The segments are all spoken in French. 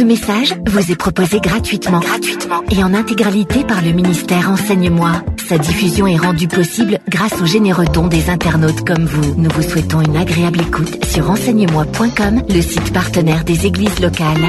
Ce message vous est proposé gratuitement et en intégralité par le ministère Enseigne-moi. Sa diffusion est rendue possible grâce aux généreux dons des internautes comme vous. Nous vous souhaitons une agréable écoute sur enseigne-moi.com, le site partenaire des églises locales.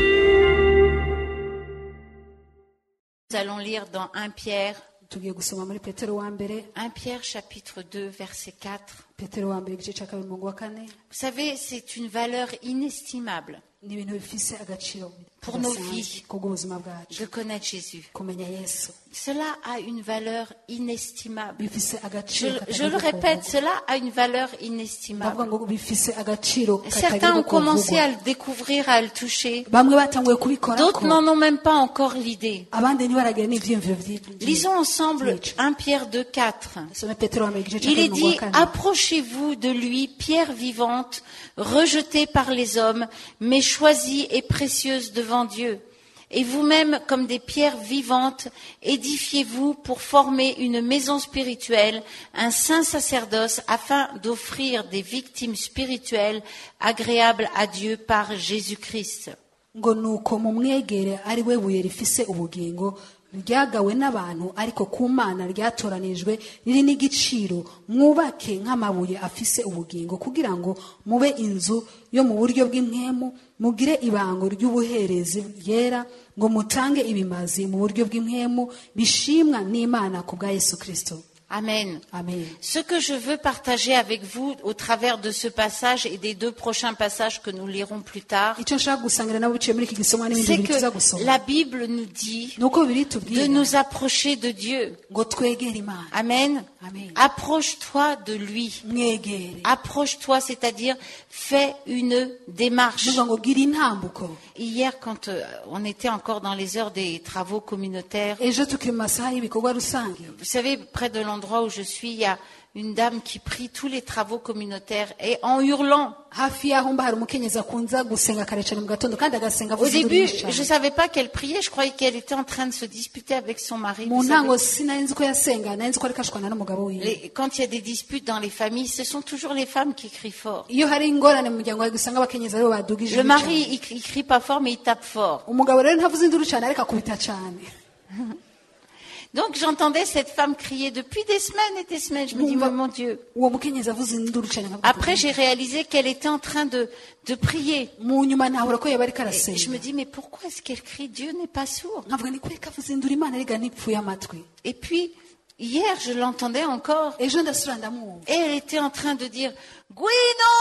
Nous allons lire dans 1 Pierre, tugiye gusoma muri Petero wa mbere 1 Pierre chapitre 2 verset 4. Petero wa mbere igice cya 2 umurongo wa 4. Vous savez, c'est une valeur inestimable ni ibintu bifise agaciro pour nos vies kubw'ubuzima bwacu de connaître Jésus. kumenya Yesu. Cela a une valeur inestimable. bifise agaciro Je le répète, cela a une valeur inestimable. ndavuga ngo bifise agaciro Certains ont commencé à le découvrir, à le toucher. bamwe batanguye kubikora D'autres n'en ont même pas encore l'idée. abandi ntibaragira n'ivyiyumviro vy'ibyo. Lisons ensemble 1 Pierre 2, 4. Some Petero wa mbere igice cya Il est 2 umurongo dit, wa 4. approchez-vous de lui, pierre vivante, rejetée par les hommes, mais choisie et précieuse devant Dieu. Et vous-même, comme des pierres vivantes, édifiez-vous pour former une maison spirituelle, un saint sacerdoce, afin d'offrir des victimes spirituelles agréables à Dieu par Jésus-Christ. ngo nuko mumwegere ari we buye rifise ubugingo ryagawe n'abantu ariko ku Mana ryatoranijwe riri n'igiciro mwubake nk'amabuye afise ubugingo kugira ngo mube inzu yo mu buryo bw'impwemu mugire ibango ry'ubuherezi ryera ngo mutange ibimazi mu buryo bw'impwemu bishimwa n'Imana ku bwa Yesu Kristo. Amen. Amen. Ce que je veux partager avec vous au travers de ce passage et des 2 prochains passages que nous lirons plus tard, icyo nshaka gusangira nabo biciye muri iki gisomwa n'ibindi c'est bintu tuza que gusoma la Bible nous dit nuko biri de tubwira nous approcher de Dieu. ngo twegere Imana. Amen. Amen. Approche-toi de lui. mwegere Approche-toi, c'est-à-dire fais une démarche. nuvuga ngo gira intambuko. Hier, quand on était encore dans les heures des travaux communautaires, ejo tukiri mu masaha y'ibikorwa rusange vous savez, près de l'endroit où je suis, il y a une dame qui prie tous les travaux communautaires et en hurlant. hafi y'aho mba hari umukenyezi akunza gusenga kare cyane mu gatondo kandi agasenga Au avuze début, induru je ne savais pas qu'elle priait, je croyais qu'elle était en train de se disputer avec son mari. mu Vous ntango savez, sinari nzi ko yasenga nari nzi ko ariko ashwana n'umugabo wiwe. quand il y a des disputes dans les familles, ce sont toujours les femmes qui crient fort. iyo hari ingorane mu muryango wawe gusanga abakenyezi aribo badugije Le ijwi mari, cyane. il crie pas fort, mais il tape fort. umugabo rero ntavuze induru cyane ariko akubita cyane. Donc j'entendais cette femme crier depuis des semaines et des semaines. Je me dis, mais mon Dieu. uwo mukenyezi avuze induru cyane nkavuga Après, j'ai réalisé qu'elle était en train de prier. mu nyuma ntabura ko yaba ariko Et je arasenga me dis, mais pourquoi est-ce qu'elle crie? Dieu n'est pas sourd. nkavuga ni kuri ko avuze induru Imana erega ntipfuye amatwi. Et puis, hier, je l'entendais encore. ejo ndasubira ndamwumva Et elle était en train de dire, Guido!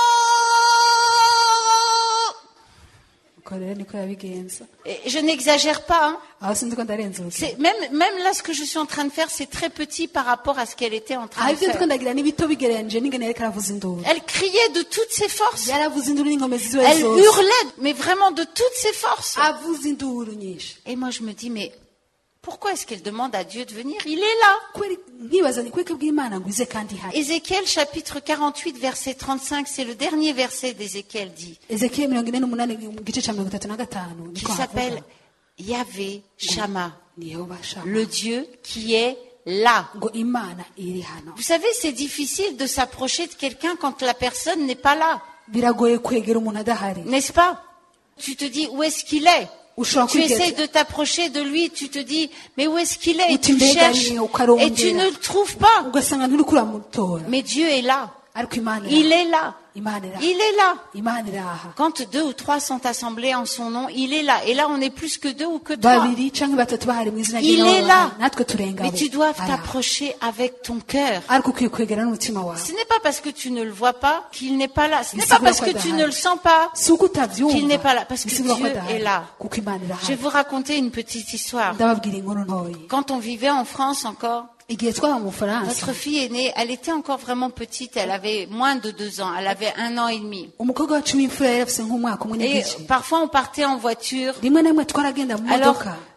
uko rero niko yabigenza. Et je n'exagère pas. Hein. aho sinzi ko ndarenze uruke C'est, même là, ce que je suis en train de faire, c'est très petit par rapport à ce qu'elle était en train aho de ibyo ndiko faire. ndagira ni bito bigereranyije n'ingene yariko aravuza induru. Elle criait de toutes ses forces. yaravuze induru n'inkomezi ziwe Elle zose hurlait, mais vraiment de toutes ses forces. avuze induru nyinshi. Et moi, je me dis, mais pourquoi est-ce qu'elle demande à Dieu de venir? Il est là. Kweri nkibaza ni kweke bw'Imana ngo ize kandi ihari. Ézéchiel chapitre 48 verset 35, c'est le dernier verset d'Ézéchiel dit, Ezekiel 48 mu gice cya 35 qui niko s'appelle havuga Yahvé Shama, ni Yehova Shama le Dieu qui est là. ngo Imana iri hano. Vous savez, c'est difficile de s'approcher de quelqu'un quand la personne n'est pas là, biragoye kwegera umuntu adahari. n'est-ce pas? Tu te dis, où est-ce qu'il est? ushobora Tu essaies kwigeza de t'approcher de lui, tu te dis, mais où est-ce qu'il est? Et uti tu mbega cherches, ni et ukarondera tu ne le trouves pas. ugasanga nturi kuramutora Mais Dieu est là. ariko Imana Il est là. Imana iri aha. Il est là. Imana iri aha. Quand 2 ou 3 sont assemblés en son nom, il est là. Et là, on est plus que 2 ou que 3. babiri canke batatu bahari mu izina Il est là. natwe turenga Mais abo. tu dois Ari aha. t'approcher avec ton cœur. ariko ukwiye kwegera n'umutima wawe. Ce n'est pas parce que tu ne le vois pas qu'il n'est pas là. Ce n'est Mais pas c'est parce vrai que quoi tu d'ahari. ne le sens pas. si uko utavyumva Qu'il n'est pas là, parce que bisigura ko Dieu adahari. est là. kuko Imana iri Je vais aha. vous raconter une petite histoire. ndababwira inkuru ntoyi. Quand on vivait en France encore, igihe twaba mu Bufaransa notre fille est née, elle était encore vraiment petite, elle avait moins de 2 ans, elle avait 1 an et demi. umukobwa wacu w'imfura yari afise nk'umwaka umwe Et n'igice. parfois on partait en voiture. rimwe na rimwe twaragenda mu Alors, modoka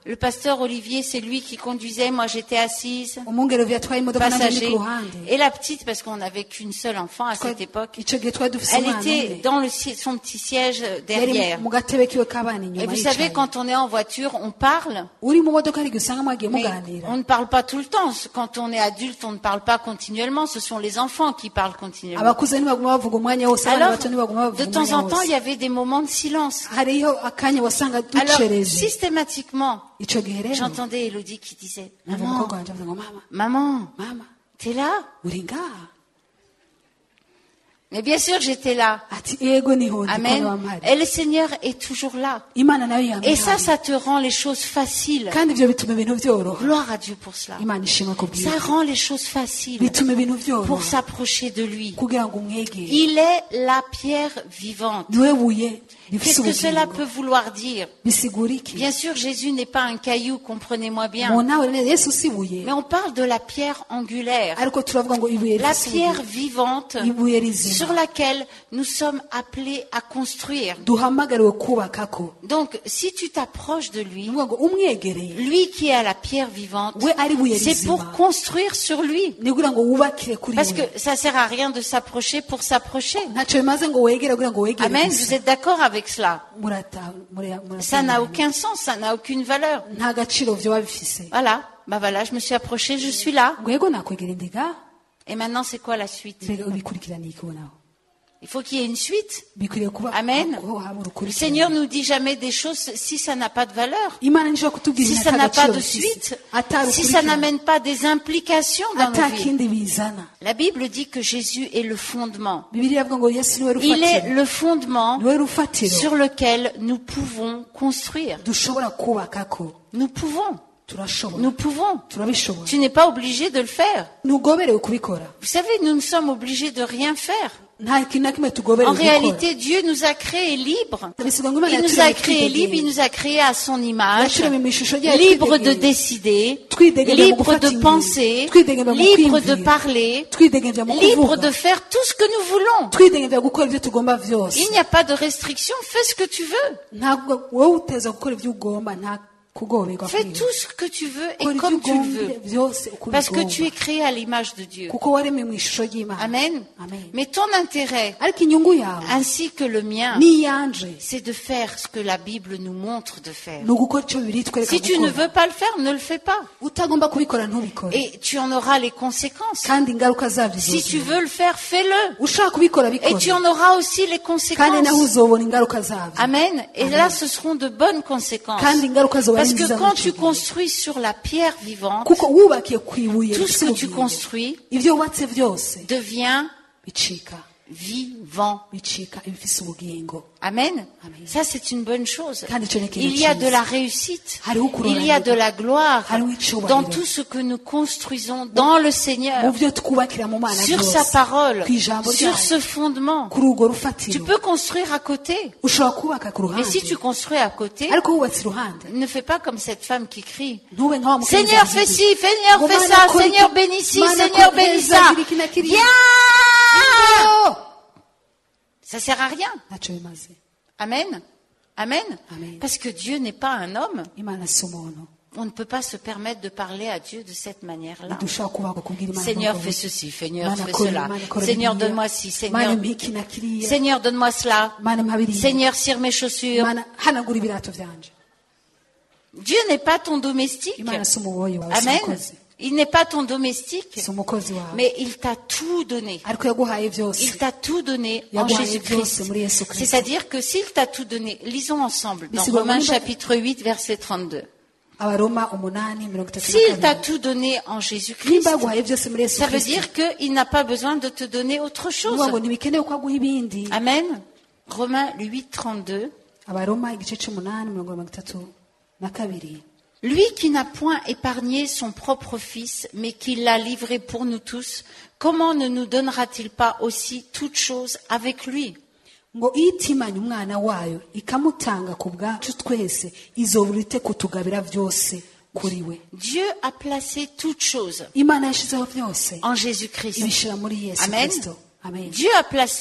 Le pasteur Olivier, c'est lui qui conduisait, moi j'étais assise, umwungere yatwaye imodoka nanjye ndi passager. ku ruhande Et la petite, parce qu'on n'avait qu'une seule enfant à cette époque, icyo gihe twari dufise elle umwana était umwe dans son petit siège yari derrière. mu gatebe kiwe k'abana Et inyuma vous savez, yicaye quand on est en voiture, on parle, uri mu modoka hari igihe usanga mwagiye mais muganira on ne parle pas tout le temps. Quand on est adulte, on ne parle pas continuellement. Ce sont les enfants qui parlent continuellement. abakuze ntibaguma bavuga umwanya wose abana Alors, bato ntibaguma de bavuga temps umwanya en temps, il wose y avait des moments de silence. hariho akanya wasanga Alors, ducereje systématiquement, icyo gihe rero j'entendais Elodie qui disait, numva maman, umukobwa wanjye avuga ngo mama maman, mama t'es là? uri ngaha Mais bien sûr, j'étais là. ati ego niho ndi Amen. kuba mpari Et le Seigneur est toujours là. imana nayo yamye Et ça, ihari. ça te rend les choses faciles. kandi ibyo bituma ibintu byoroha Gloire à Dieu pour cela. imana ishimwe ku Ça bw'ibyo rend les choses faciles bituma ibintu pour byoroha s'approcher de lui. kugira ngo umwegere Il est la pierre vivante. niwe buye Qu'est-ce rifise que cela ubugingo peut vouloir dire? bisigura iki Bien sûr, Jésus n'est pas un caillou, comprenez-moi mu bien. nawe neza yesu si ibuye Mais on parle de la pierre angulaire, ariko turavuga ngo ibuye la rifise pierre ubugingo vivante ibuye rizima sur laquelle nous sommes appelés à construire. duhamagariwe kubakako Donc, si tu t'approches de lui, ni ukuvuga ngo umwegereye lui qui est à la pierre vivante, we ari ibuye c'est pour rizima construire sur lui. ni kugira ngo wubakire kuri Parce we que ça sert à rien de s'approcher pour s'approcher. ntacyo bimaze ngo wegere kugira ngo wegere Amen, gusa vous êtes d'accord avec cela? murata Ça n'a aucun sens, ça n'a aucune valeur. nta gaciro vyoba bifise Voilà, je me suis approchée, je suis là. ngo yego nakwegera indiga Et maintenant, c'est quoi la suite? mbega ubikurikirana iki ubonaho Il faut qu'il y ait une suite. bikwiriye kuba Amen. ko haba Le urukurikirane. Seigneur nous dit jamais des choses si ça n'a pas de valeur, imana nishobora kutubwira si ibintu ça ata n'a pas gaciro de bifise suite, atari si ça ukurikirana n'amène pas des implications dans ata nos vies. kindi bizana La Bible dit que Jésus est le fondement. bibiliya avuga ngo yesu niwe Il est rufatiro le fondement niwe rufatiro sur lequel nous pouvons construire. dushobora kubakako Nous pouvons. turashobora Nous pouvons. turabishobora Tu n'es pas obligé de le faire. ntugoberewe kubikora Vous savez, nous ne sommes obligés de rien faire. nta kintu na kimwe tugoberewe En gukora réalité, Dieu nous a créés libres. bisigwa ngo imana Il nous a yaturemye créés libres, il twidegembya nous a créés à son image, yaturemye mu ishusho ryayo libres de twidegembya. décider, Twidegembya mu libres gufata de ingingo, penser, twidegembya mu libres de kwiyumvira, parler, twidegembya mu libres kuvuga de faire tout ce que nous voulons. twidegembya gukora ibyo tugomba vyose Il n'y a pas de restriction, fais ce que tu veux. ntabwo wowe uteza gukora ibyo ugomba nta kugoberwa Fais kuri tout ce que tu veux et kora ibyo comme tu le ugomba veux. byose uko Parce que tu ubigomba es créé à l'image de Dieu. kuko waremwe mu ishusho ry'imana Amen. Amen. Mais ton intérêt, ariko inyungu yawe ainsi que le mien, n'iyanje c'est de faire ce que la Bible nous montre de faire. ni ugukora icyo bibiri twereka Si tu ne gukora veux pas le faire, ne le fais pas. utagomba kubikora ntubikore Et tu en auras les conséquences. kandi ingaruka zabyo Si tu zuzura veux le faire, fais-le. ushaka kubikora Et bikora tu en auras aussi les kandi naho conséquences. uzobona ingaruka zabyo Amen. Et là, ce seront de bonnes conséquences. kandi ingaruka zoba ari Parce que nziza quand muri tu icyo gihe. construis sur la pierre vivante, kuko wubakiye ku ibuye tout ce rifite que tu ubugingo, construis ibyo wubatse byose devient bicika vivant. bicika ibifise ubugingo Amen. Amen. Ça, c'est une bonne chose. kandi icyo ni ikintu Il y a cyiza. de la réussite. hariho Il y a de ukuroranirwa la gloire hariho icyubahiro dans tout ce que nous construisons dans le mu Seigneur, byo twubakira mu mana sur byose sa parole, ku ijambo sur ryayo ce fondement. kuri urwo Tu rufatiro peux construire à côté. ushobora kubaka ku Mais si ruhande tu construis à côté, ariko wubatse iruhande ne fais pas comme cette femme qui crie. ntube nka wa mukenyezi Seigneur, fais avuga, ci, Seigneur, ngo fais Mana ça, kora Seigneur, iki, bénis ci, Mana Seigneur, kora bénis neza, ça. gira iki na kiriya. Viens! Ça sert à rien. ntacyo bimaze Amen. Amen. Amen. Parce que Dieu n'est pas un homme. imana si umuntu On ne peut pas se permettre de parler à Dieu de cette manière-là. ntidushobora kubagwa kubwira imana Seigneur, nk'uko fais biri. ceci, Seigneur, Mana fais kora cela. Mana kora Seigneur, biriya. donne-moi ci, Mana Seigneur. mpiki na kiriya Seigneur, donne-moi cela. Mana mpa biriya. Seigneur, cire mes chaussures. Mana hanagura ibirato byanje Dieu n'est pas ton domestique. imana si umuboyi wawe si Amen. umukozi Il n'est pas ton domestique, si umukozi wawe mais il t'a tout donné. ariko yaguhaye byose Il t'a tout donné en yaguhaye Jésus-Christ. byose muri yesu kirisito C'est-à-dire que s'il t'a tout donné, lisons ensemble dans Mais c'est Romains vraiment- chapitre 8, verset 32. abaroma 8:32 S'il t'a tout donné en Jésus-Christ, nimba yaguhaye byose muri yesu ça veut kirisito dire qu'il n'a pas besoin de te donner autre chose. nuvuga ngo ntibikenewe ko aguha ibindi Amen. Romains 8, 32. abaroma igice c'umunani 32. Lui qui n'a point épargné son propre fils, mais qui l'a livré pour nous tous, comment ne nous donnera-t-il pas aussi toutes choses avec lui? ngo itimanye umwana wayo ikamutanga ku bwacu twese izobura ite kutugabira byose kuri we Dieu a placé toutes choses imana yashizeho byose en Jésus-Christ. ibishira muri yesu Amen. kirisito amen Dieu a placé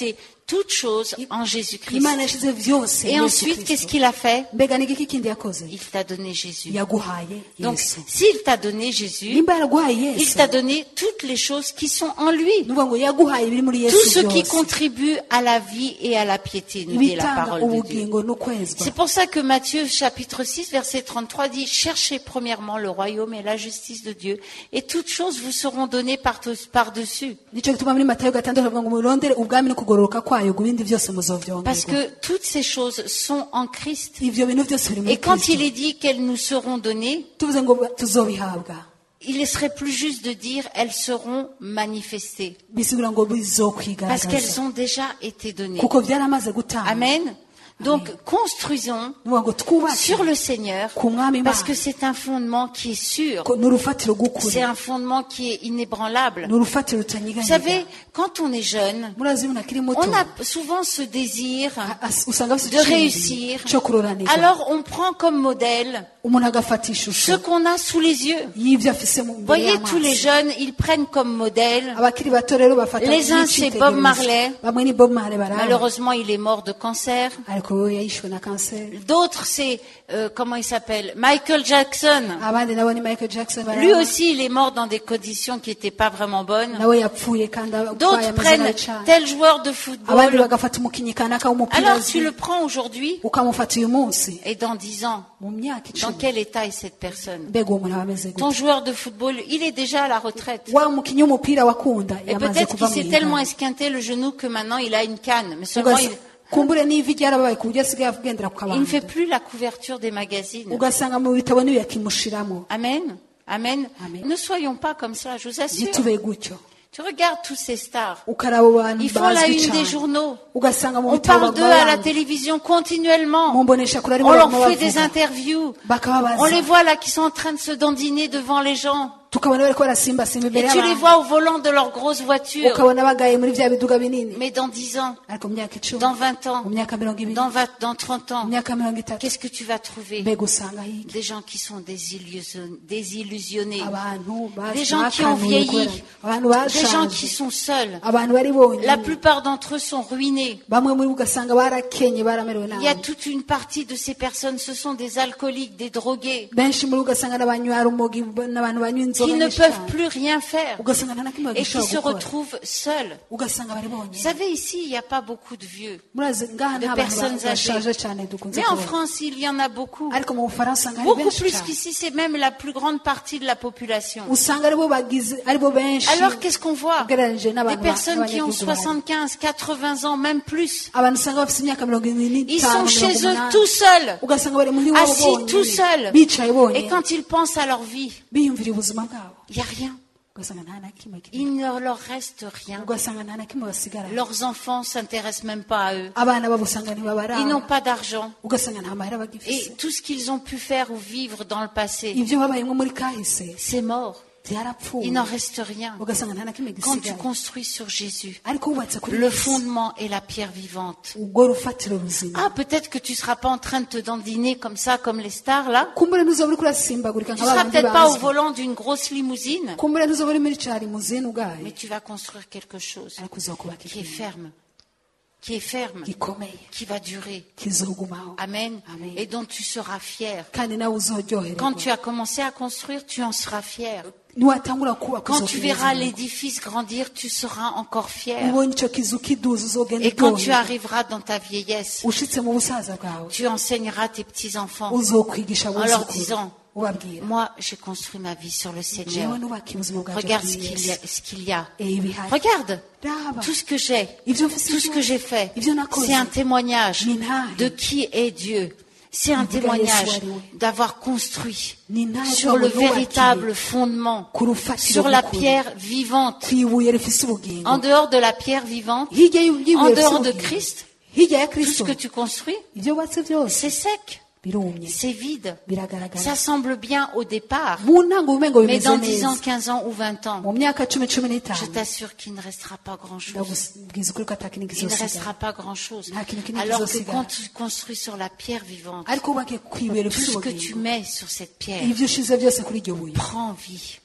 toutes choses en Jésus-Christ. imana yashyize byose Et muri Yesu ensuite, qu'est-ce Kristo. qu'il a fait? Mbega ni iki kindi yakoze? Il t'a donné Jésus. Yaguhaye Donc, Yesu. s'il t'a donné Jésus, nimba yaraguhaye il Yesu, t'a donné toutes les choses qui sont en lui. ni ukuvuga ngo yaguhaye ibiri muri Tout Yesu ce qui byose, contribue à la vie et à la piété, nous dit la ibitanga parole de Dieu. ubugingo n'ukwezwa. C'est pour ça que Matthieu chapitre 6 verset 33 dit: cherchez premièrement le royaume et la justice de Dieu, et toutes choses vous seront données par-dessus. nicyo gituma muri Matayo 6 bavuga ngo murondere ubwami no kugororoka kwayo, ngo ibindi byose Parce muzovyongerwa. que toutes ces choses sont en Christ. Ivyo bintu byose biri muri Et quand Kristo. il est dit qu'elles nous seront données, tuvuze ngo tuzobihabwa, il serait plus juste de dire elles seront manifestées. bisigura ngo Parce bizokwigaragaza qu'elles ont déjà été données. kuko byaramaze gutanga. Amen. Donc, construisons Nuvuga ngo twubake sur le Seigneur, ku mwami parce Imana, que c'est un fondement qui est sûr. ko n'urufatiro rw'ukuri, C'est un fondement qui est inébranlable. n'urufatiro Vous rutanyeganyega. savez, quand on est jeune, murazi umuntu akiri muto on a souvent ce désir usanga afite de icyiyumviro réussir. cyo kuroranirwa. Alors, on prend comme modèle umuntu agafata ce ishusho qu'on a sous les yeux. y'ibyo afise mu Vous mbere voyez, tous les y'amaso. jeunes, ils prennent comme modèle. Abakiri bato rero bafata Les uns, c'est Bob Marley. bamwe ni Bob Marley baraba, Malheureusement, il est mort de cancer. ariko we yayishwe na kanseri. D'autres, c'est, comment il s'appelle? Michael Jackson. Abandi nabo ni Michael Jackson baraba, Lui aussi, il est mort dans des conditions qui n'étaient pas vraiment bonnes. nawe yapfuye kandi abaye D'autres ameze prennent nabi cyane. tel joueur de abandi football. bagafata umukinnyi kanaka w'umupira Alors, azi, tu le prends aujourd'hui, ukamufata uyu munsi, et dans 10 ans, mu myaka dans icumi quel état est cette personne? mbega uwo muntu aba ameze Ton gute? joueur de football, il est déjà à la retraite. wa mukinnyi w'umupira wakunda Et yamaze peut-être kuva qu'il mu s'est tellement ihanga. esquinté le genou que maintenant il a une canne. Mais seulement, kumbure n'ivi ryarabaye ku buryo asigaye agendera ku il ne fait kabando, plus la couverture des magazines. ugasanga mu bitabo niyo yakimushiramo. Amen. Amen. Amen. Ne soyons pas comme cela, je vous assure. ntitube gutyo. Tu regardes tous ces stars. ukaraba abantu Ils font la bazwi une des cyane, journaux. ugasanga mu On bitabo parle d'eux à la bagabanya. télévision continuellement. mu mbonesha kure arimo On leur barimo fait des bavuga, interviews. bakababaza. On les voit là qui sont en train de se dandiner devant les gens. tukabona bariko barasimbasimba Et imbere tu les y'abantu, vois au volant de leurs grosses voitures. ukabona bagaye muri vya biduga binini, Mais dans 10 ans, ariko mu myaka icumi, dans 20 ans, mu myaka 20, dans 30 ans, mu myaka 30, qu'est-ce que tu vas trouver? mbega usanga hirya Des gens qui sont désillusionnés. abantu Des gens qui ont bakanuye vieilli. kubera- abantu Des gens qui bashaje, sont seuls. abantu bari bonyine, La plupart d'entre eux sont ruinés. bamwe muri bo ugasanga barakenye baramerewe Il y a nabi, toute une partie de ces personnes, ce sont des alcooliques, des drogués, benshi muri bo ugasanga n'abanywa rumogi n'abantu banywa qui inzoga ne nyinshi peuvent cyane. plus rien faire ugasanga nta na kimwe et qui bagishobora se gukora, retrouvent seuls. ugasanga bari Vous bonyine. savez, ici, il n'y a pas beaucoup de vieux. murazi ngaha de nta personnes bantu bashaje âgées. cyane dukunze Mais en kubona, France, il y en a beaucoup. ariko mu Bufaransa usanga hari Beaucoup benshi plus cyane, qu'ici, c'est même la plus grande partie de la population. usanga aribo bagize aribo benshi Alors, qu'est-ce qu'on voit? ugereranyije Des n'abantu personnes qui ont b'abanyagihugu bahari. 75, 80 ans, même plus. abantu usanga bafite imyaka 25, Ils sont chez 28, eux tout seuls, ugasanga bari muri wabo assis tout seuls. bicaye Et bonyine quand ils pensent à leur vie, biyumvira ubuzima bwabo, il n'y a rien. ugasanga nta na kimwe kiri, Il ne leur reste rien. ugasanga nta na kimwe basigara, Leurs enfants s'intéressent même pas à eux. abana babo usanga Ils n'ont ntibabaraba, pas d'argent. ugasanga nta mahera Et bagifise, tout ce qu'ils ont pu faire ou vivre dans le passé, ibyo babayemo muri kahise c'est mort. byarapfuye, Il n'en reste rien. ugasanga nta na kimwe Quand tu gisigara, construis sur Jésus, ariko wubatse kuri le Yesu, fondement est la pierre vivante. ubwo rufatiro ruzima. Ah, peut-être que tu ne seras pas en train de te dandiner comme ça, comme les stars là. kumbure ntuzoba uriko urasimbagurika Tu nka ne seras babandi peut-être pas au bazwi, volant d'une grosse limousine, kumbure ntuzoba uri muri cari muzini ubwaye, mais tu vas construire quelque chose ariko uzokubaka qui est ikintu ferme, qui est ferme, gikomeye qui va durer. kizogumaho, Amen. Amen. Et dont tu seras fier. kandi nawe uzoryoherwa. Quand tu as commencé à construire, tu en seras fier. niwatangura kubaka Quand tu uzokwibaza verras ngo, l'édifice grandir, tu seras encore fier. ubonye ico kizu kiduza uzogenda Et quand tu uryoherwa. arriveras dans ta vieillesse, ushitse mu busaza bwawe tu enseigneras tes petits-enfants uzokwigisha en leur abuzukuru, disant, ubabwira, moi, j'ai construit ma vie sur le Seigneur. jewe nubaka ubuzima bwaje Regarde kuri Yesu. ce qu'il y a. Et ibihari. Regarde Raba. tout ce que j'ai, Ibyo mfise tout ce que j'ai fait. Ibyo nakoze. C'est un témoignage Ni ntahe. de qui est Dieu. C'est un Ivuga témoignage Yesu ari we. d'avoir construit Ni ntahe sur le kuvuga ngo véritable fondement, ku rufatiro sur la rw'ukuri, pierre vivante. kw'ibuye rifise ubugingo, En dehors de la pierre vivante, hirya y'ibuye en rifise dehors de ubugingo, Christ, hirya ya tout ce Kristo que tu construis, ibyo wubatse byose c'est sec, birumye, c'est vide. biragaragara, Ça semble bien au départ, mu ntango ubumengo mais bimeze dans 10 ans, neza, 15 ans ou 20 ans, mu myaka 10, 15, je t'assure qu'il ne restera pas grand-chose. ndabwiza ukuri ko ata kintu Il ne kizosigara, restera pas grand-chose. Nta kintu kinini Alors que kizosigara. quand tu construis sur la pierre vivante, ariko wubake kw'ibuye tout rifise ce que tu ubugingo, mets sur cette pierre ibyo ushize byose kuri iryo buye prend vie.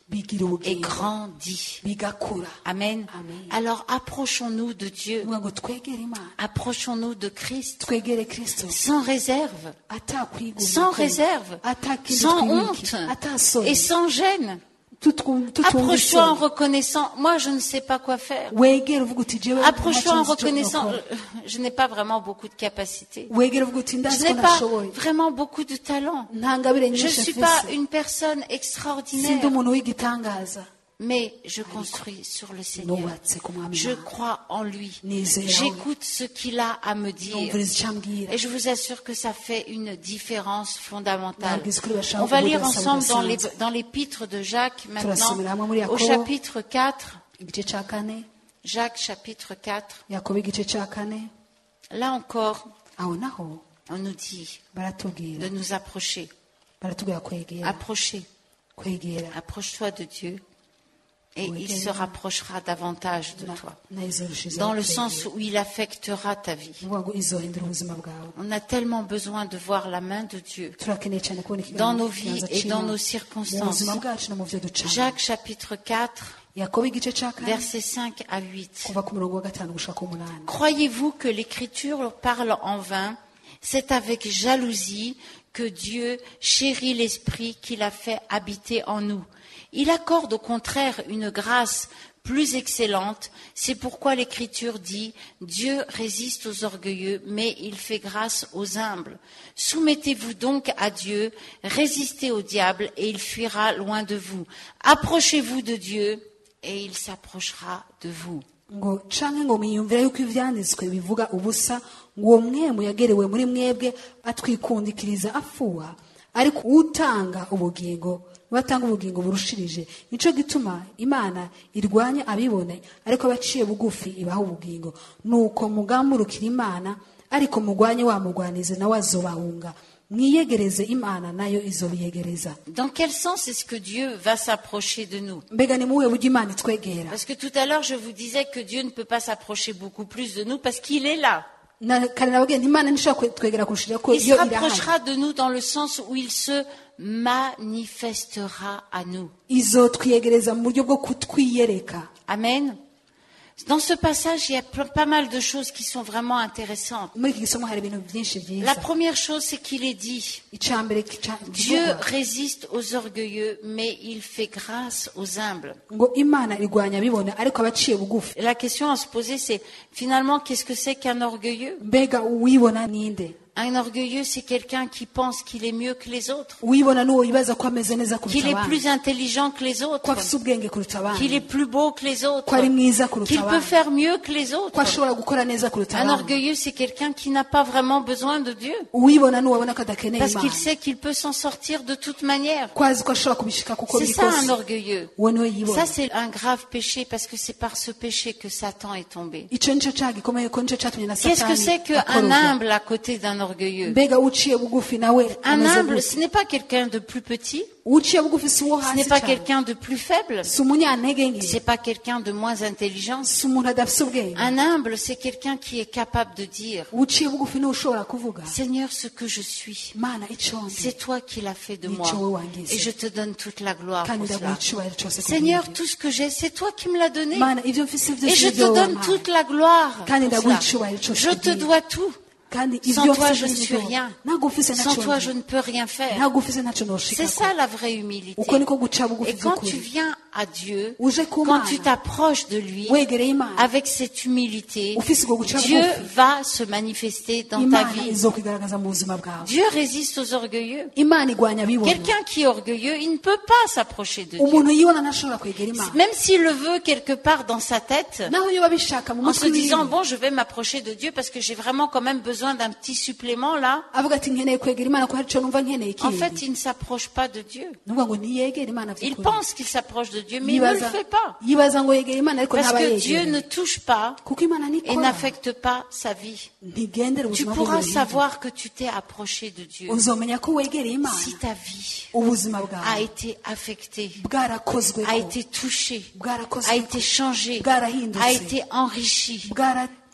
bigira et ubugingo grandit. bigakura. Amen. Amen. Alors approchons-nous de Dieu, Nuvuga ngo twegere Imana, approchons-nous de Christ twegere Kristo sans réserve, atakwigomwa sans kwe, réserve, atakindi sans twibiki, honte atasoni, et sans gêne. tutumva Approche-toi en isoni. reconnaissant, moi je ne sais pas quoi faire. Wegere uvuga uti jewe Approche-toi en ntacyo nzi icyo reconnaissant, nakora. je n'ai pas vraiment beaucoup de capacités. Wegere uvuga uti Je ndazi n'ai ko pas nashoboye, vraiment beaucoup de talent. nta ngabire Je ne nyinshi suis pas mfise, une personne sindi extraordinaire, umuntu w'igitangaza, mais je construis sur le Seigneur. nubatse ku mwami Je Imana, crois en lui. nizera we, J'écoute ce qu'il a à me dire. numviriza icyo ambwira. Et je vous assure que ça fait une différence fondamentale. Nabwiza ukuri bashaka On va lire kuvuga ensemble budasanzwe. dans l'épître de Jacques maintenant, Turasomera hamwe muri au Yakobo, chapitre 4. igice cya kane, Jacques chapitre 4. Yakobo igice cya kane, Là encore, aho naho on nous dit baratubwira, de nous approcher. baratubwira kwegera, Approcher. kwegera Approche-toi de Dieu et il Kwegera. se rapprochera davantage de toi. na izorushijeho Dans le kwegera. sens où il affectera ta vie. Nuvuga ngo izohindura ubuzima bwawe. On a tellement besoin de voir la main de Dieu Turakeneye cyane kubona dans nos ikiganza vies et dans cy'Imana nos mu circonstances. buzima bwacu no mu byo ducamo. Jacques chapitre 4, Yakobo igice cya kane, versets 5 à 8. kuva ku murongo wa 5 gushika ku 8. Croyez-vous que l'Écriture parle en vain? C'est avec jalousie que Dieu chérit l'Esprit qu'il a fait habiter en nous. Il accorde au contraire une grâce plus excellente. C'est pourquoi l'Écriture dit, Dieu résiste aux orgueilleux, mais il fait grâce aux humbles. Soumettez-vous donc à Dieu, résistez au diable, et il fuira loin de vous. Approchez-vous de Dieu, et il s'approchera de vous. ngo canke ngo mwiyumvira yuko ivyanditswe bivuga ubusa ngo uwo mwemu yagerewe muri mwebwe atwikundikiriza afuwa, ariko utanga ubugingo batanga ubugingo burushirije. Nico gituma Imana irwanya abibone, ariko abaciye bugufi ibaha ubugingo. Nuko mugamurukira Imana, ariko mugwanye wa mugwanize nawe azobahunga. Mwiyegereze Imana nayo izobiyegereza. Dans quel sens est-ce que Dieu va s'approcher de nous? Mbega ni muwe buryo Imana itwegera? Parce que tout à l'heure, je vous disais que Dieu ne peut pas s'approcher beaucoup plus de nous parce qu'il est là. Kare nababwiye nti Imana ntishobora kwegera kurushira ko Il se iyo irahari. rapprochera de nous dans le sens où il se manifestera à nous. Izotwiyegereza mu buryo bwo kutwiyereka. Amen. Dans ce passage, il y a pas mal de choses qui sont vraiment intéressantes. Muri iki gisomo hari ibintu byinshi byiza. La première chose, c'est qu'il est dit, Icambere Dieu résiste aux orgueilleux, mais il fait grâce aux humbles. ngo Imana irwanya abibona ariko abaciye bugufi. Et la question à se poser, c'est finalement, qu'est-ce que c'est qu'un orgueilleux? Mbega uwibona ninde? Un orgueilleux, c'est quelqu'un qui pense qu'il est mieux que les autres, Uwibona nuwo yibaza ko ameze neza qu'il kuruta est abandi, plus intelligent que les ko autres, afise ubwenge kuruta qu'il est abandi, plus beau que les autres, ko ari mwiza kuruta qu'il peut abandi, faire mieux que les ko autres. ashobora gukora neza kuruta Un abandi. orgueilleux, c'est quelqu'un qui n'a pas vraiment besoin de Dieu, Uwibona nuwo abona ko adakeneye parce qu'il Imana, sait qu'il peut s'en sortir de toute manière. ko azi ko ashobora kubishika kuko C'est biri ça un kose. orgueilleux. Uwo niwe yibona. Ça, c'est un grave péché, parce que c'est par ce péché que Satan est tombé. Ico nico caha gikomeye ko nico catumye na Qu'est-ce que c'est Satani qu'un akorozwa. humble à côté d'un orgueilleux? Mbega uciye bugufi nawe Un ameze humble, gute? ce n'est pas quelqu'un de plus petit, Uciye bugufi si uwo ce hasi n'est pas cyane, quelqu'un de plus faible, si umunyantege nke, c'est pas quelqu'un de moins intelligent. si umuntu adafise ubwenge. Un humble, c'est quelqu'un qui est capable de dire, Uciye bugufi niwe ushobora kuvuga, Seigneur, ce que je suis, Mana ico ndi, c'est toi qui l'as fait de Ni moi, cyo wangize. et je te donne toute la gloire kandi pour ndaguha cela. icubahiro cose ku Seigneur, bw'ibyo. tout ce que j'ai, c'est toi qui me l'as donné, Mana ivyo mfise et vyose je te nivyo donne wampaye. toute la gloire kandi pour ndaguha cela. icubahiro cose Je te kubw'ibyo. dois tout. kandi Sans ivyo toi, mfise je ne vyose suis nivyo rien. ntabwo ufise Sans naco toi, ndi. je ne peux rien faire. ntabwo ufise naco C'est noshikako. ça la vraie humilité. uko niko guca bugufi Et quand tu vy'ukuri. viens à Dieu, uje ku quand Mana tu t'approches de lui, wegereye Imana avec cette humilité, ufise ubwo guca Dieu bugufi, va se manifester dans ta Imana vie. izokwigaragaza mu buzima bwawe. Dieu résiste aux orgueilleux. Imana igwanya abibona. Quelqu'un qui est orgueilleux, il ne peut pas s'approcher de Dieu. umuntu yibona ntashobora kwegera Imana, Même s'il le veut quelque part dans sa tête, naho yoba abishaka mu en se mutwe disant, wiwe bon, je vais m'approcher de Dieu parce que j'ai vraiment quand même besoin d'un petit supplément là. avuga ati nkeneye kwegera Imana ko hari ico numva nkeneye En fait, ikindi. il ne s'approche pas de Dieu. nuvuga ngo ntiyegera Imana Il vy'ukuri. pense qu'il s'approche de Dieu, mais il ne le fait pas. yibaza ngo yegera Imana ariko Parce ntaba que Dieu ne yegera, touche pas kuko Imana et nikora n'affecte pas sa vie. ntigendera Tu ubuzima pourras bw'umuntu. savoir que tu t'es approché de Dieu uzomenya ko wegereye Imana si ta vie ubuzima a bwawe été affectée, bwarakozwe a été touchée, bwarakozwe a été changée, bwarahindutse a été enrichie.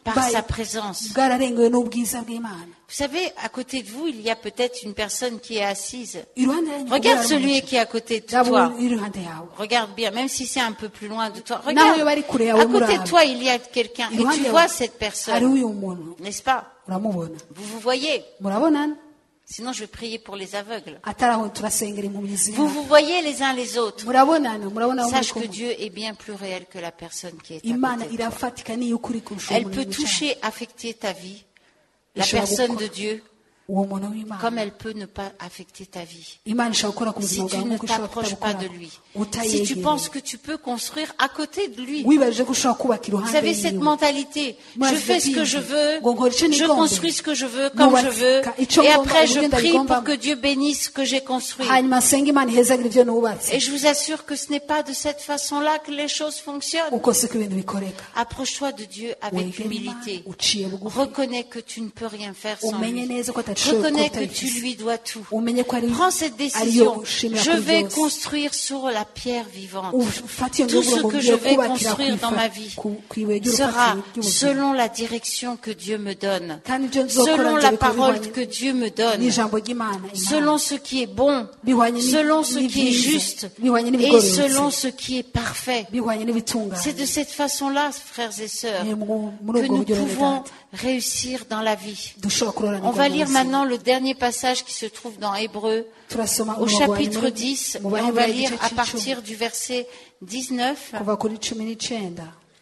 par sa présence. bwararengewe n'ubwiza bw'Imana. Vous savez, à côté de vous, il y a peut-être une personne qui est assise. Iruhande yanyu Regarde hari celui umuntu. qui est à côté de Raba toi. uri iruhande yawe. Regarde bien, même si c'est un peu plus loin de toi. Naho yoba Regarde, ari kure yawe à côté muraba. de toi, il y a quelqu'un. Et Iruhande tu yawe vois cette hari personne, uyu muntu. n'est-ce pas? Uramubona. Vous vous voyez. Murabonana? Sinon, je vais prier pour les aveugles. Atari aho turasengera impumyi Vous z'Imana. vous voyez les uns les autres. Murabonana? Murabona aho muri Sache que kumwe. Dieu est bien plus réel que la personne qui est à Imana côté. irafatika niyo ukuri kurusha Elle umuntu peut wicaye. toucher, affecter ta vie, la Ishobora personne gukora de Dieu, uwo muntu w'Imana. comme elle peut ne pas affecter ta vie. Imana ishobora gukora ku Si buzima tu bwawe ne nk'uko ishobora t'approches pas de kutabukora lui, si tu utayegera. penses que tu peux construire à côté de lui. Wibaje ko ushobora kubaka Vous iruhande savez cette yiwe. mentalité, Moi, je je fais ce que dis, je veux, ngo nkora icyo je nigomba. construis ce que je veux comme je veux, et après je prie pour que Dieu bénisse ce que j'ai construit. hanyuma nsenga Imana ihezagire ibyo nubatse. Et je vous assure que ce n'est pas de cette façon-là que les choses fonctionnent. uko siko ibintu bikoreka. Approche-toi de Dieu avec Wegera Imana humilité. uciye bugufi. Reconnais que tu ne peux rien faire sans Umenye lui. neza ko atashoboye Reconnais kuba que tu utabifise. lui dois tout. Umenye ko ari Prends cette ariyo décision. ushimira Je kuri vais byose. construire sur la pierre vivante. Ufate iyo Tout ngingo ce ngo que ngiye je vais kubakira construire dans ma ku vie ibuye sera ry'urufatiro ry'ubuzima. selon la direction que Dieu me donne, Kandi ibyo nzokora selon nzabikora la parole bihwanye que Dieu me donne, n'ijambo ry'Imana. selon ce qui est bon, Bihwanye selon ce qui est n'ibyiza, juste bihwanye et n'ibigororotse, selon ce qui est parfait. bihwanye n'ibitunganye. C'est de cette façon-là, frères et sœurs, Ni muri que ubwo nous buryo rero pouvons data, réussir dans la vie. dushobora kuroranirwa On va mu lire buzima. maintenant le dernier passage qui se trouve dans Hébreux, Turasoma au umurongo wa chapitre nyuma 10, et mu on va Baheburayo lire igice à c'icumi, partir du verset 19. kuva kuri 19.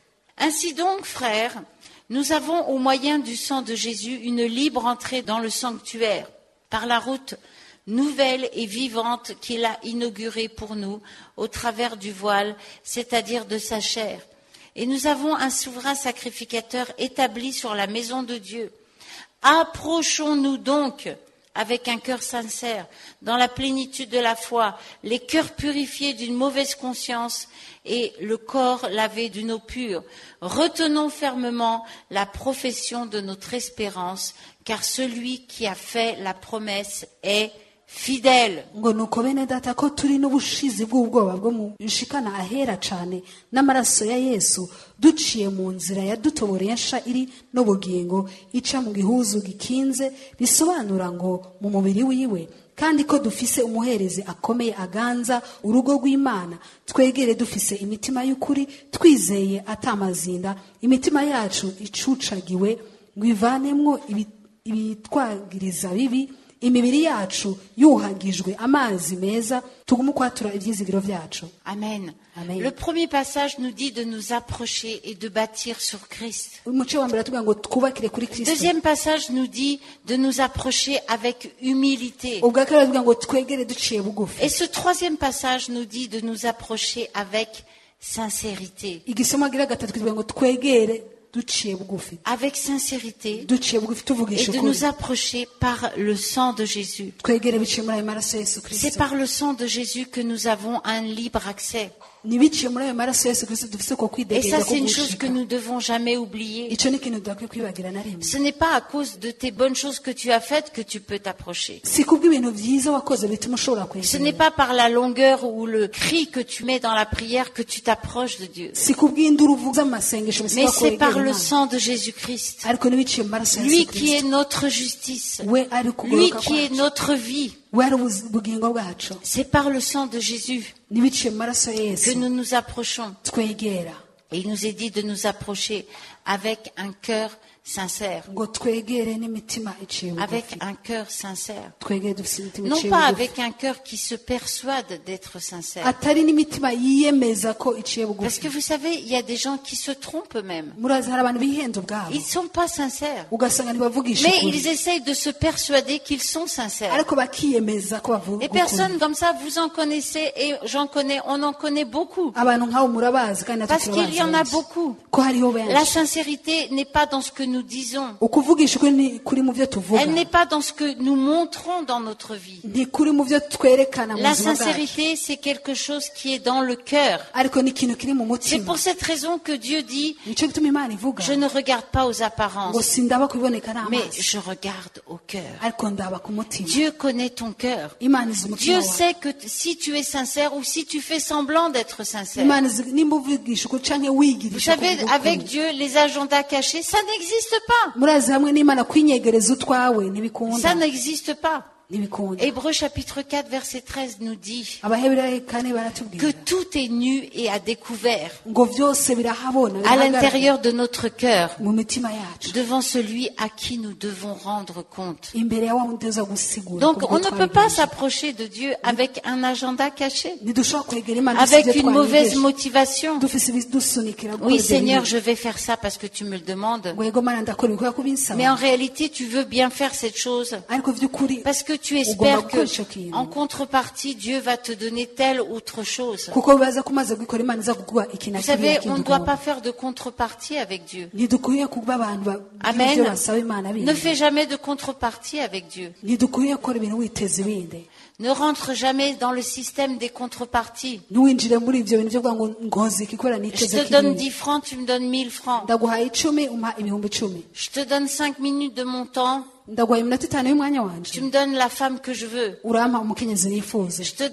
Ainsi donc, frères, nous avons au moyen du sang de Jésus une libre entrée dans le sanctuaire, par la route nouvelle et vivante qu'il a inaugurée pour nous au travers du voile, c'est-à-dire de sa chair. Et nous avons un souverain sacrificateur établi sur la maison de Dieu. Approchons-nous donc avec un cœur sincère, dans la plénitude de la foi, les cœurs purifiés d'une mauvaise conscience et le corps lavé d'une eau pure. Retenons fermement la profession de notre espérance, car celui qui a fait la promesse est fidèle. ngo nuko bene data ko turi n'ubushizi bw'ubwoba bwo mu nshikana ahera cane n'amaraso ya Yesu duciye mu nzira yadutoboreye nsha iri n'ubugingo ica mu gihuzu gikinze risobanura ngo mu mubiri wiwe kandi ko dufise umuherezi akomeye aganza urugo rw'Imana twegere dufise imitima y'ukuri twizeye atamazinda imitima yacu icucagiwe ngo ivanemwo ibitwagiriza bibi imibiri yacu yuhagijwe amazi meza tugume kwatura ivyizigiro vyacu. Amen. Amen. Le premier passage nous dit de nous approcher et de bâtir sur Christ. umuco wa mbere atubwira ngo twubakire kuri Kristo. Deuxième passage nous dit de nous approcher avec humilité. ubwa kabiri atubwira ngo twegere duciye bugufi. Et ce troisième passage nous dit de nous approcher avec sincérité. igisomo gira gatatu kitubwira ngo twegere duciye bugufi. Avec sincérité duciye bugufi et tuvugisha de ukuri. nous approcher par le sang de Jésus. twegere biciye muri ayo maraso ya Yesu C'est Kristo. par le sang de Jésus que nous avons un libre accès. ni biciye muri ayo maraso ya Yesu Kristo dufise ko Et kwidegeza ça, ko c'est une chose que gushika. nous ne devons jamais oublier. ico ni ikintu tudakwiye kwibagira na rimwe. Ce n'est pas à cause de tes bonnes choses que tu as faites que tu peux t'approcher. si kubw'ibintu vyiza wakoze bituma ushobora Ce n'est kwegera. pas par la longueur ou le cri que tu mets dans la prière que tu t'approches de Dieu. si kubw'induru uvuza amasengesho Mais c'est par le Imana. sang de Jésus-Christ. ariko ni biciye mu maraso ya Lui Yesu qui est Kristo. notre justice. we ari Lui kugoroka qui est kwacu. notre vie. we ari ubugingo bwacu. C'est par le sang de Jésus ni biciye mu maraso ya que Yesu nous nous approchons. twegera. Et il nous est dit de nous approcher avec un cœur sincère. ngo twegere n'imitima iciye Avec bugufi. un cœur sincère. twegere dufise imitima Non iciye pas bugufi. avec un cœur qui se persuade d'être sincère. atari n'imitima yiyemeza ko iciye Parce bugufi. que vous savez, il y a des gens qui se trompent eux-mêmes. murazi hari abantu bihenda ubwabo Ils ne sont pas sincères. ugasanga ntibavugisha Mais ukuri ils essayent de se persuader qu'ils sont sincères. ariko bakiyemeza ko bavuga Les ukuri. personnes comme ça, vous en connaissez et j'en connais, on en connaît beaucoup. abantu nk'abo murabazi kandi natwe Parce qu'il y en a turabazi beaucoup. ko hariho La benshi. sincérité n'est pas dans ce que nous disons. ukuvugisha ukuri ni kuri mu byo tuvuga Elle n'est pas dans ce que nous montrons dans notre vie. ni kuri mu byo twerekana mu La buzima bwacu sincérité, c'est quelque chose qui est dans le cœur. ariko ni ikintu kiri mu C'est mutima pour cette raison que Dieu dit, nicyo gituma imana ivuga je ne regarde pas aux ngo apparences, sindaba kubiboneka mais n'amaso je regarde au cœur. ariko ndaba ku mutima Dieu connaît ton cœur. imana izi umutima Dieu wawe sait que si tu es sincère ou si tu fais semblant d'être sincère. imana izi nimba uvugisha ukuri canke Vous wigirisha savez, kuvuga avec ukuri. Dieu, les agendas cachés, ça n'existe pas. murazi hamwe n'imana kwinyegereza utwawe ntibikunda Ça n'existe pas. ntibikunda Hébreux chapitre 4, verset 13 nous dit abaheburayo kane que baratubwira tout est nu et à découvert ngo byose birahabona à birahagaragara l'intérieur de notre cœur mu mitima yacu devant celui à qui nous devons rendre compte. imbere ya wa wundi uza gusigura Donc kubwo on ne peut pas twabigenje. s'approcher de Dieu avec un agenda caché, ntidushobora kwegera imana avec dufise ibyo une mauvaise twanyegeje. motivation. dufise ibidusunikira gukora Oui ibyo Seigneur, bintu. je vais faire ça parce que tu me le demandes. ngo yego mana ndakora ibikora kubinsaba Mais en réalité, tu veux bien faire cette chose ariko by'ukuri parce que tu ugomba espères gukora que ico kintu en contrepartie, Dieu va te donner telle autre chose. kuko bibaza ko umaze gukora imana iza kuguha iki na Vous savez, kiriya on ne kindi doit ugomba. pas faire de contrepartie avec Dieu. ntidukwiye kuba abantu bagira Amen. ibyo basaba imana Ne bindi fais jamais de contrepartie avec Dieu. ntidukwiye gukora ibintu witeza ibindi Ne rentre jamais dans le système des contreparties. ntiwinjire muri ibyo bintu byo kuvuga ngo nkoze ikikora Je niteze te donne kiriya 10 francs, tu me donnes 1000 francs. ndaguhaye 10 umpa ibihumbi 10 Je te donne 5 minutes de mon temps, ndaguhaye iminota 5 y'umwanya wanje tu me donnes la femme que je veux. urampa umukenyezi nifuza Je te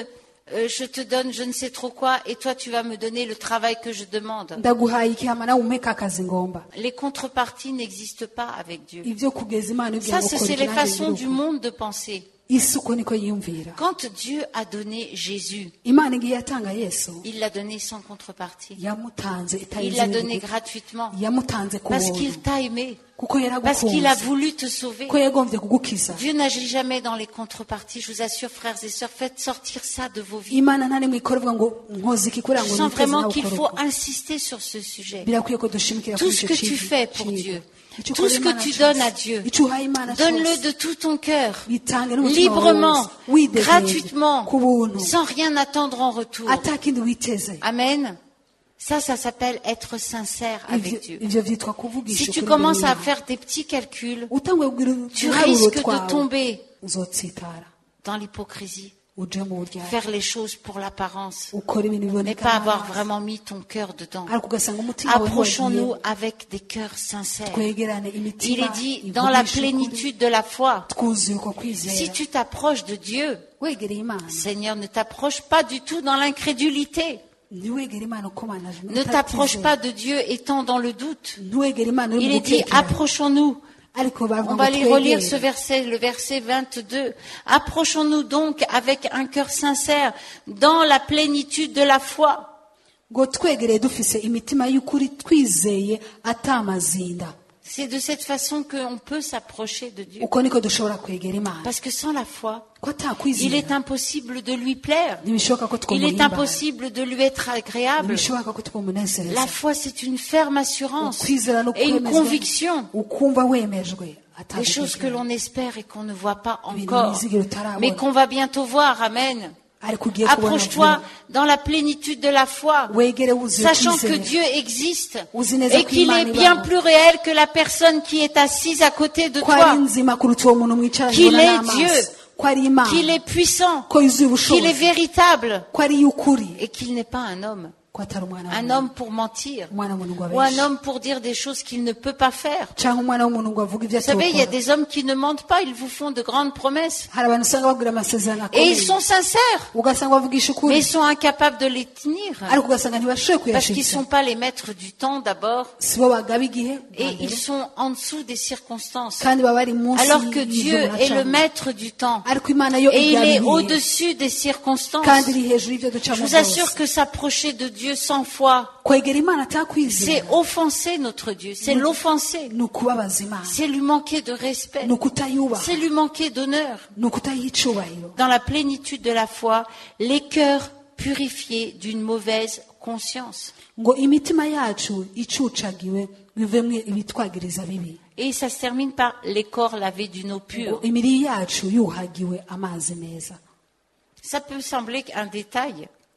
donne je ne sais trop quoi et toi tu vas me donner le travail que je demande. ndaguhaye ikihama nawe umpe akazi ngomba Les contreparties n'existent pas avec Dieu. ibyo kugeza imana ibwira Ça, ngo c'est kora les iki nanjye façons ngira du uko. monde de penser. isuko niko yiyumvira Quand Dieu a donné Jésus, imana igiye yatanga yesu il l'a donné sans contrepartie. yamutanze Il l'a donné gratuitement. yamutanze ku Parce buntu qu'il t'a aimé. kuko Parce qu'il a yaragukunze voulu te sauver. ko yagombye kugukiza Dieu n'agit jamais dans les contreparties. Je vous assure, frères et sœurs, faites sortir ça de vos vies. imana nta rimwe ikora ivuga ngo nkoze iki kugira Je ngo sens niteze vraiment nawe qu'il ukore faut uko insister sur ce sujet. birakwiye ko dushimikira Tout kuri ce icyo que tu fais pour kintu. Dieu, Icyo tout ukora ce Imana que tu cyose, donnes à Dieu, icyo uhaye Imana donne-le cyose, de tout ton cœur, bitange n'umutima librement, wawe wose, widegenze, gratuitement, ku buntu sans rien attendre en retour. atakindi witeze Amen. Ça s'appelle être sincère avec Dieu. ivyo vyitwa kuvugisha Si tu ukuri commences imbere à y'Imana. faire des petits calculs, utangwe kugira tu utuharuro risques de twawe, tomber uzotsitara dans l'hypocrisie, uje mu buryarya faire les choses pour l'apparence, ukora ibintu mais biboneka pas avoir n'amaso. vraiment mis ton cœur dedans. ariko ugasanga umutima wawe Approchons-nous wagiye, avec des cœurs sincères. twegerane Il imitima est dit dans la ivugisha ukuri, plénitude de la foi. twuzuye uko Si kwizera tu t'approches de Dieu, wegereye imana Seigneur, ne t'approche pas du tout dans l'incrédulité. ntiwegere imana uko mana Ne t'approche pas de Dieu étant dans le doute. ntiwegere imana uri Il mu est dit, gutekereza. approchons-nous. ariko baravuga On ngo va aller relire twegere. ce verset, le verset 22. Approchons-nous donc avec un cœur sincère dans la plénitude de la foi. ngo twegereye dufise imitima y'ukuri twizeye atamazinda C'est de cette façon qu'on peut s'approcher de Dieu. uko niko dushobora kwegera imana Parce que sans la foi, ko il atakwizera est impossible de lui plaire. ntibishoboka ko Il est twamuhimbaza impossible de lui être agréable. ntibishoboka ko twamunezereza La foi, c'est une ferme assurance ukwizera no et une kwemezwa, conviction. ukumva wemejwe Des choses que l'on espère et qu'on ne voit pas ibintu encore, wizigira utarabona mais qu'on va bientôt voir. Amen. ariko ugiye kubona Approche-toi dans la plénitude de la foi, wegere wuzuye sachant que kwizera Dieu existe Uzi neza et ko qu'il Imana est bien ibaho. plus réel que la personne qui est assise à côté de ko ari toi, nzima kuruta uwo muntu mwicaranye Qu'il ubona est n'amaso. Dieu. ko ari imana qu'il est puissant, ko yuzuye qu'il est ubushobozi véritable ko ari y'ukuri et qu'il n'est pas un homme. ko atari umwana Un w'umuntu. homme pour mentir umwana w'umuntu ngo ou un abeshe homme pour dire des choses qu'il ne peut pas faire. cyangwa umwana w'umuntu ngo avuge ibyo Vous savez, il y a atokora des hommes qui ne mentent pas, ils vous font de grandes promesses. hari abantu usanga babwira amasezerano Et ils akomeye sont sincères, ugasanga bavugisha mais ukuri ils sont incapables de les tenir. ariko ugasanga ntibashoboye Parce qu'ils ne kuyashitsa sont pas les maîtres du temps d'abord. si bo bagaba igihe Et bwa mbere, ils sont en dessous des circonstances. kandi baba bari munsi Alors que y'ibyo Dieu est le muracamo. maître du temps. ariko imana yo Et il igaba est ibihe au-dessus des circonstances. kandi iri hejuru y'ibyo Je ducamo vous assure byose que s'approcher de Dieu sans foi, kwegera imana c'est atakwizera offenser notre Dieu, c'est l'offenser. ni ukubabaza imana C'est lui manquer de respect. ni ukutayubaha C'est lui manquer d'honneur. ni ukutayiha icubahiro Dans la plénitude de la foi, les cœurs purifiés d'une mauvaise conscience. ngo imitima yacu icucagiwe bivemwe ibitwagiriza bibi Et ça se termine par les corps lavés d'une eau ngo pure. imibiri yacu yuhagiwe amazi meza Ça peut sembler un détail,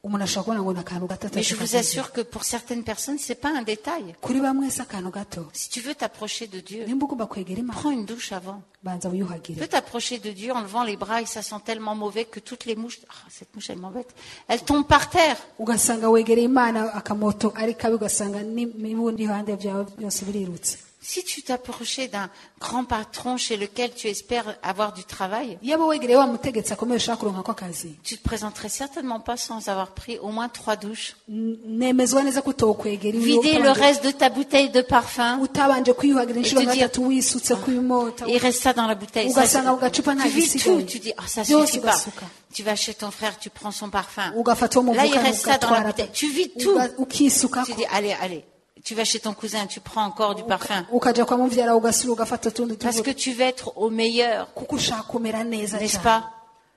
umuntu ashobora kubona ngo ni akantu gato Mais je vous assure que pour certaines personnes, c'est pas un détail. kuri bamwe si akantu gato. Si tu veux t'approcher de Dieu, nimba ugomba kwegera imana prends une douche avant. banza Tu wiyuhagire. peux t'approcher de Dieu en levant les bras et ça sent tellement mauvais que toutes les mouches, cette mouche elle m'embête, elle tombe par terre. ugasanga wegereye imana akamoto ari kabi ugasanga n'imibundi iruhande byawe byose birirutse. Si tu t'approchais d'un grand patron chez lequel tu espères avoir du travail, yaba wegereye wa mutegetsi akomeye ushaka kuronka ko akazi tu te présenterais certainement pas sans avoir pris au moins 3 douches. nemezwa neza ko utokwegera Vider le reste de ta bouteille de parfum utabanje kwiyuhagira inshuro Et te dire, gatatu wisutse kw'imota et reste ça dans la bouteille. Ça, ugasanga mu gacupa nta tu vis tout, gisigaye tu dis, ça byose suffit pas. ugasuka Tu vas chez ton frère, tu prends son parfum. ugafata uwo Là, il muvukana reste ça dans la ugatwara bouteille. Tu vis tout. ukisukako Tu dis, allez. Tu vas chez ton cousin, tu prends encore du parfum. ukaja kwa muvyara ugasura ugafata utundi Parce tuvuta que tu veux être au meilleur, kuko ushaka kumera neza n'est-ce cyane. pas?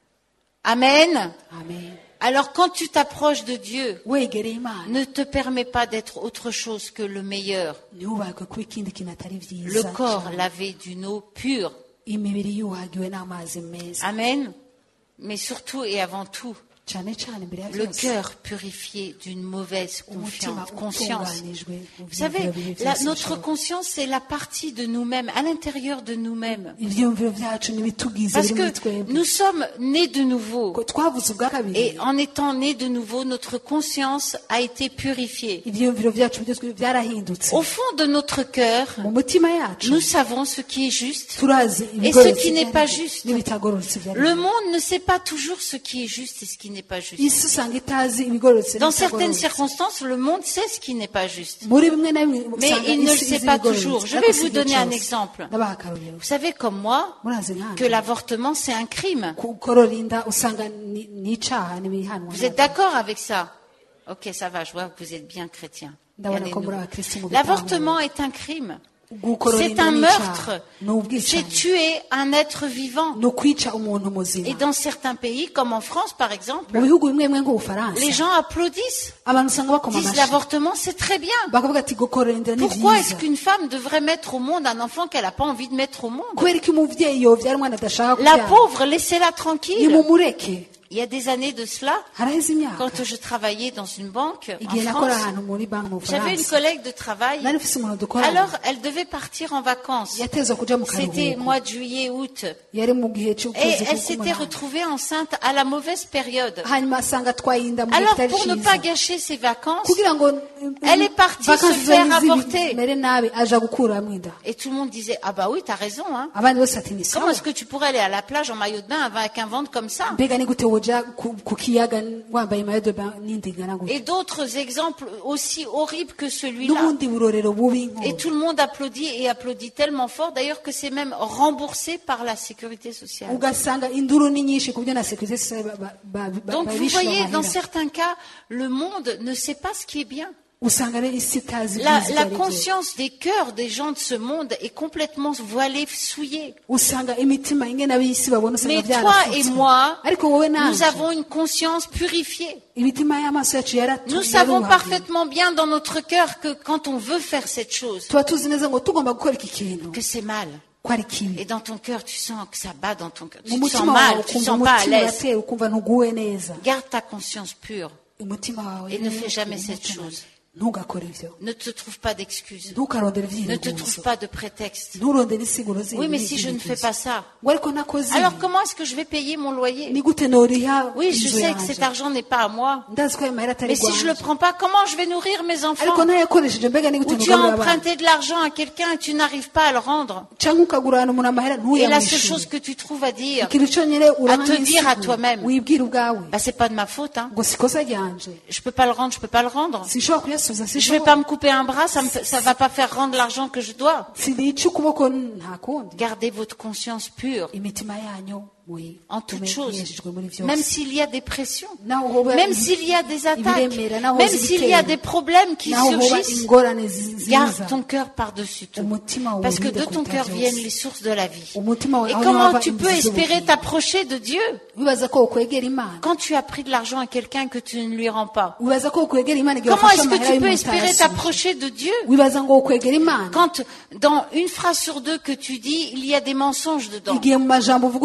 Amen. Amen. Alors quand tu t'approches de Dieu, wegereye imana ne te permets pas d'être autre chose que le meilleur. ntihubakwe kuba ikindi kintu atari Le vyiza corps cyane. lavé d'une eau pure. imibiri yuhagiwe n'amazi meza Amen. Mais surtout et avant tout, cyane cyane imbere ya le byose cœur purifié d'une mauvaise umutima conscience. utunganijwe mu Vous savez, byiyumviro byose notre bishoboka. conscience, c'est la partie de nous-mêmes, à l'intérieur de nous-mêmes. ivyiyumviro vyacu n'ibitugize Parce biri muri que twebwe nous sommes nés de nouveau. ko twavuze ubwa kabiri Et en étant nés de nouveau, notre conscience a été purifiée. ivyiyumviro vyacu byose byarahindutse Au fond de notre cœur, mu mutima yacu nous savons ce qui est juste. turazi Et ce qui n'est pas juste. n'ibitagororotse byari Le monde ne sait pas toujours ce qui est juste et ce qui n'est pas juste. isi usanga itazi ibigororotse Dans certaines n'ibitagororotse. circonstances, le monde sait ce qui n'est pas juste. muri bimwe na bimwe Mais usanga il ne le isi sait izi pas ibigororotse. toujours. Je Ariko vais si vous igihe donner un cyose. exemple. ndabaha akarorero Vous savez comme moi murazi nkanjye que l'avortement, c'est un crime. gukorora inda usanga ni icaha n'ibihanwa Vous êtes d'accord avec ça? Ok, ça va, je vois que vous êtes bien chrétien. ndabona ko Regardez-nous. muri abakristo mu L'avortement est un crime. gukorora C'est inda un ni meurtre. icaha ni C'est ubwicanyi tuer un être vivant. ni ukwica umuntu muzima Et dans certains pays, comme en France par exemple, mu bihugu bimwe bimwe nk'ubufaransa les gens applaudissent, abantu usanga bakoma disent amashyi l'avortement c'est très bien. bakavuga ati gukorora inda ni Pourquoi byiza est-ce qu'une femme devrait mettre au monde un enfant qu'elle n'a pas envie de mettre au monde? kubera ko umuvyeyi yovyara umwana adashaka La kubyara pauvre, laissez-la tranquille. nimumureke Il y a des années de cela, haraheze imyaka quand je travaillais dans une banque igihe en nakora France, ahantu muri banki mu j'avais une bufaransa collègue de travail. nari mfise umuntu dukorana Alors, elle devait partir en vacances. yatezwa kuja mu C'était karuhuko mois de juillet, août. yari mu gihe Et c'ukwezi elle s'était k'umunani retrouvée enceinte à la mauvaise période. hanyuma asanga atwaye inda mu gihe Alors, kitari pour ne ciza pas gâcher ses vacances, kugira ngo Elle est partie vacances se faire ziwe avorter. zimere nabi aja gukuramo inda et tout le monde disait, ah bah oui, t'as raison, hein. abandi bose ati ni Comment sawa est-ce que tu pourrais aller à la plage en maillot de bain avec un ventre comme ça? mbega ni gute woja ku kiyaga wambaye mayo de bain n'inda ingana Et gute d'autres exemples aussi horribles que celui-là. n'ubundi burorero bubi Et nk'ubu tout le monde applaudit et applaudit tellement fort, d'ailleurs, que c'est même remboursé par la sécurité sociale. ugasanga induru ni nyinshi ku byo na sécurité sociale Donc vous babishyura voyez, dans amahera certains cas, le monde ne sait pas ce qui est bien. usanga rero isi itazi La, ibyiza ibyo la ari byo. conscience des cœurs des gens de ce monde est complètement voilée, souillée. usanga imitima ingene ab'isi babona usanga Mais toi et byarafutswe moi, ariko wowe nous nanje avons une conscience purifiée. imitima y'amaso yacu Nous savons parfaitement bien dans notre cœur que quand on veut faire cette chose, tuba tuzi neza ngo tugomba gukora iki kintu que c'est mal. ko ari kibi Et dans ton cœur, tu sens que ça bat dans ton cœur. Tu mu te sens mutima wawe mal, tu te ukumva sens pas à umutima l'aise. uratera ukumva ntuguwe neza Garde ta conscience pure umutima wawe et ne rero fais jamais umutima cette chose. ntugakore ibyo Ne te trouve pas d'excuses. ntukarondere Ne te trouve ibyireguzo pas de prétexte. nturondere insiguro zindi Oui, mais si je ne fais pas ça, ngo ariko nakoze ibi, alors comment est-ce que je vais payer mon loyer? ni gute noriha Oui, je inzu sais que yanje cet argent n'est pas à moi. ndazi ko ayo mahera atari Mais si je le rwanje prends pas, comment je vais nourrir mes enfants? ariko nayakoresheje mbega ni gute Ou tu as nugaburira abana emprunté de l'argent à quelqu'un et tu n'arrives pas à le rendre. cyangwa ukagurana umuntu amahera Et la seule chose ntuyamwishyure que tu trouves à dire, ikintu cyonyine urabona te dire à nk'insiguro, toi-même. wibwira ubwawe bah, c'est pas de ma faute, hein. ngo sikosa ryanje Je peux pas le rendre, je peux pas le rendre. sinshobora kuyasubiza Je vais pas me couper un bras, ça va pas faire rendre l'argent que je dois. sinica ukuboko nta kundi Gardez votre conscience pure imitima yanyu en toutes choses. muyeshejwe muri byose Même s'il y a des pressions, naho hoba même s'il y a des attaques, ibiremera, naho même hoza s'il y a ibitero, des problèmes qui naho hoba surgissent, ingorane ziza garde ton cœur par-dessus tout. umutima wawe Parce que urinde de ton kuruta cœur byose. viennent les sources de la vie. umutima wawe Et aho comment hava tu peux inzuzi espérer z'ubugingo. t'approcher de Dieu wibaza ko ukwegera imana quand tu as pris de l'argent à quelqu'un que tu ne lui rends pas? wibaza ko ukwegera imana igihe Comment wafashe est-ce que amahera tu peux y'umuntu espérer utayasubije. t'approcher de Dieu wibaza ngo ukwegera imana quand dans une phrase sur deux que tu dis, il y a des mensonges dedans? igihe mu majambo uvuga usanga harimo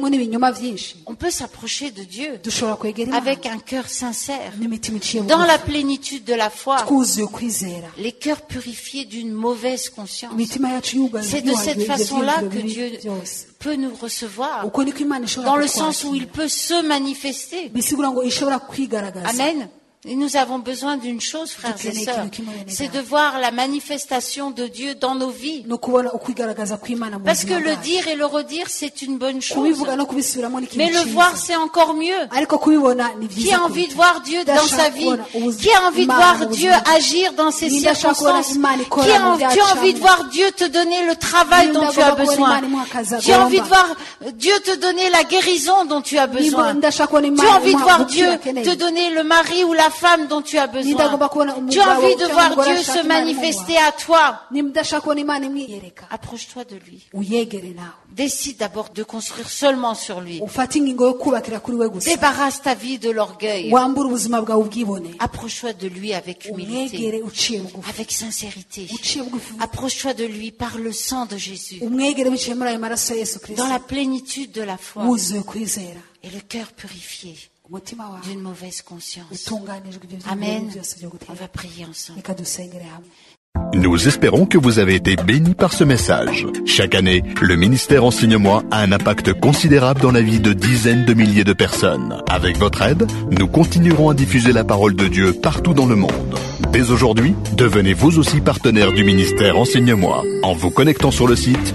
harimo n'ibinyoma byinshi On peut s'approcher de Dieu dushobora kwegera Imana avec un cœur sincère, n'imitima iciye dans la bugufi plénitude de la foi, twuzuye ukwizera les cœurs purifiés d'une mauvaise conscience. imitima yacu yugaye C'est de cette façon-là que byiyumviro Dieu bibi byose peut nous recevoir, uko niko Imana ishobora dans le sens où il kutwakira peut se manifester. bisigura ngo ishobora kwigaragaza Amen. Et nous avons besoin d'une chose, frères et sœurs, c'est de voir la manifestation de Dieu dans nos vies. no kubona ukwigaragaza kw'Imana mu Parce que buzima le bwacu dire et le redire, c'est une bonne chose. kubivuga no kubisubiramo ni Mais ikintu le voir, cyiza c'est encore mieux. ariko kubibona ni Qui byiza a envie de kuruta. voir Dieu dans sa vie? Qui a envie de voir Dieu agir dans ses circonstances? Qui a envie de voir Dieu te donner le travail dont tu as besoin? Tu as envie de voir Dieu te donner la guérison dont tu as besoin? Tu as envie de voir Dieu te donner le mari ou la femme dont tu as besoin? Tu as envie de voir Dieu se manifester à toi? Approche-toi de lui. uyegere nawe Décide d'abord de construire seulement sur lui. ufate ingingo yo kubakira kuri we gusa Débarrasse ta vie de l'orgueil. wambura ubuzima bwawe ubwibone Approche-toi de lui avec humilité, umwegere uciye bugufi avec sincérité. uciye bugufi Approche-toi de lui par le sang de Jésus, umwegere biciye muri ayo maraso ya Yesu dans Kristo la plénitude de la foi wuzuye kwizera et le cœur purifié umutima wawe d'une mauvaise conscience. utunganijwe ibyo Amen. byose byo On gutera va prier ensemble. reka dusengere hamwe. Nous espérons que vous avez été bénis par ce message. Chaque année, le ministère Enseigne-moi a un impact considérable dans la vie de dizaines de milliers de personnes. Avec votre aide, nous continuerons à diffuser la parole de Dieu partout dans le monde. Dès aujourd'hui, devenez vous aussi partenaire du ministère Enseigne-moi en vous connectant sur le site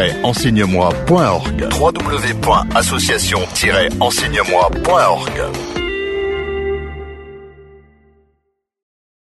www.association-enseigne-moi.org. www.association-enseigne-moi.org.